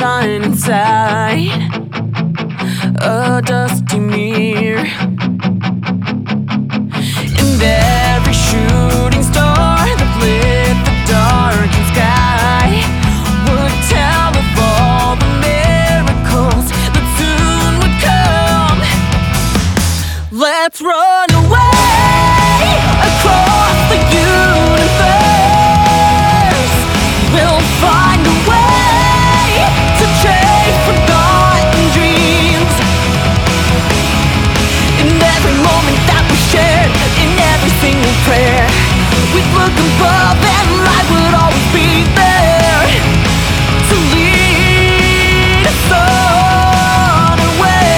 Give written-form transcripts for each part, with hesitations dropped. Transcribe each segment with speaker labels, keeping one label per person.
Speaker 1: shine inside a dusty mirror. And every shooting star that lit the darkened sky would tell of all the miracles that soon would come. Let's run away across the universe. We'll find a way to chase forgotten dreams. In every moment that we shared, in every single prayer, we'd look above and light would always be there to lead us on our way.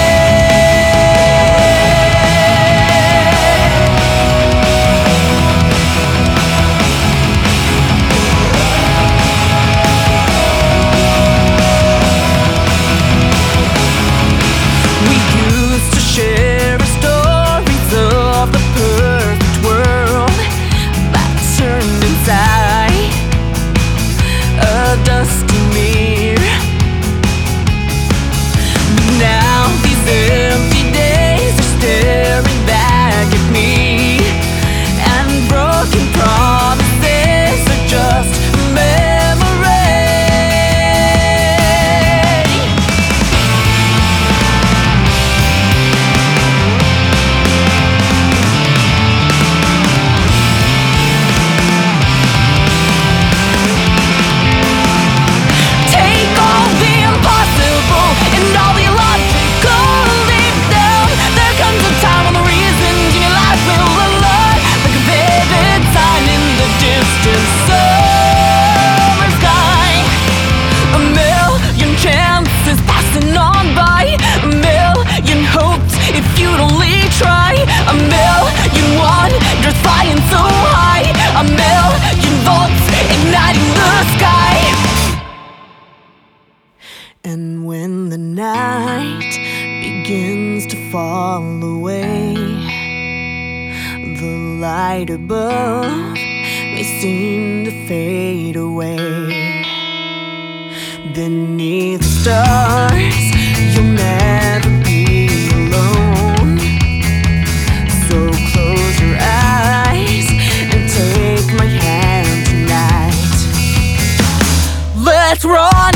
Speaker 1: We used to share stories of the perfect world that turned inside a dusty mirror. But now these empty days are staring back at me, and broken promises are just memory. Take all the impossible and all the illogical, leave them. There comes a time when the reasons in your life will align, like a vivid sign in the distant summer sky. A million chances passing on by, a million hopes if you'd only try, a million wonders flying so high, a million volts igniting the sky. And when the night begins to fall away, the light above may seem to fade away. Beneath the stars, you'll never be alone. So close your eyes and take my hand tonight. Let's run